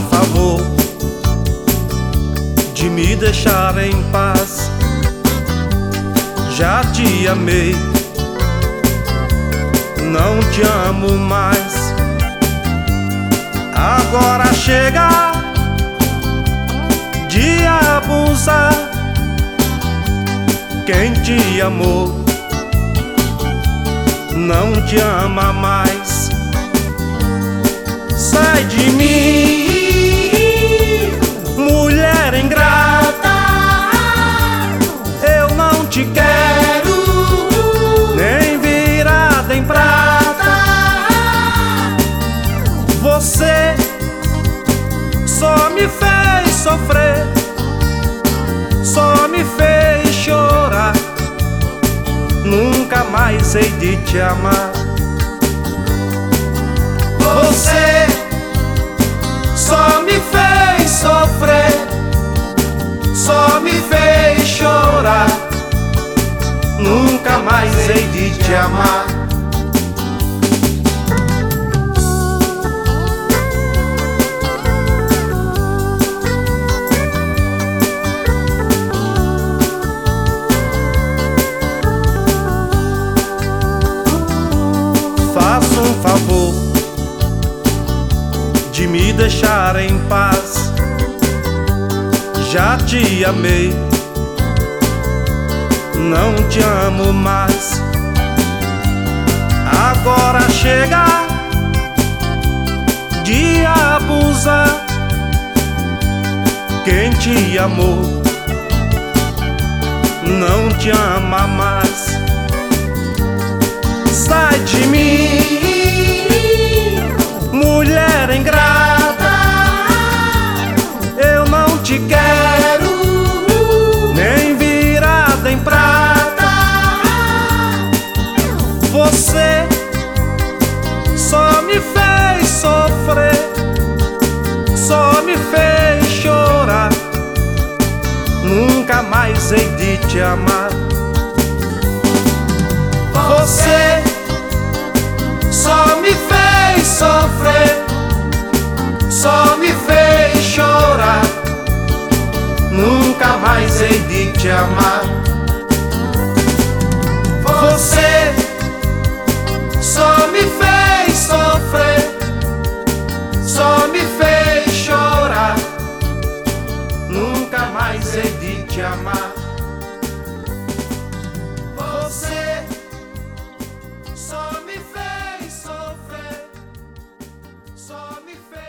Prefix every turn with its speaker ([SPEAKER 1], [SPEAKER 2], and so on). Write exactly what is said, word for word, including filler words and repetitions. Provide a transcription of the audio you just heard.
[SPEAKER 1] favor de me deixar em paz. Já te amei, não te amo mais. Agora chega de abusar. Quem te amou não te ama mais. Sai de mim, mulher ingrata. Eu não te quero, nem virada em prata. Você só me fez sofrer, só me fez chorar. Nunca mais hei de te amar. Você só me fez sofrer, só me fez chorar. Nunca mais hei de te amar. Faça um favor de me deixar em paz. Já te amei, não te amo mais. Agora chega de abusar. Quem te amou não te ama mais. Sai de mim, mulher ingrata. Eu não te quero, nem virada em prata. Você só me fez sofrer, só me fez chorar. Nunca mais hei de te amar. Você só me fez sofrer, só me fez chorar. Nunca mais hei de te amar. Você só me fez sofrer, só me fez chorar. Nunca mais hei de te amar. Você só me fez sofrer, só me fez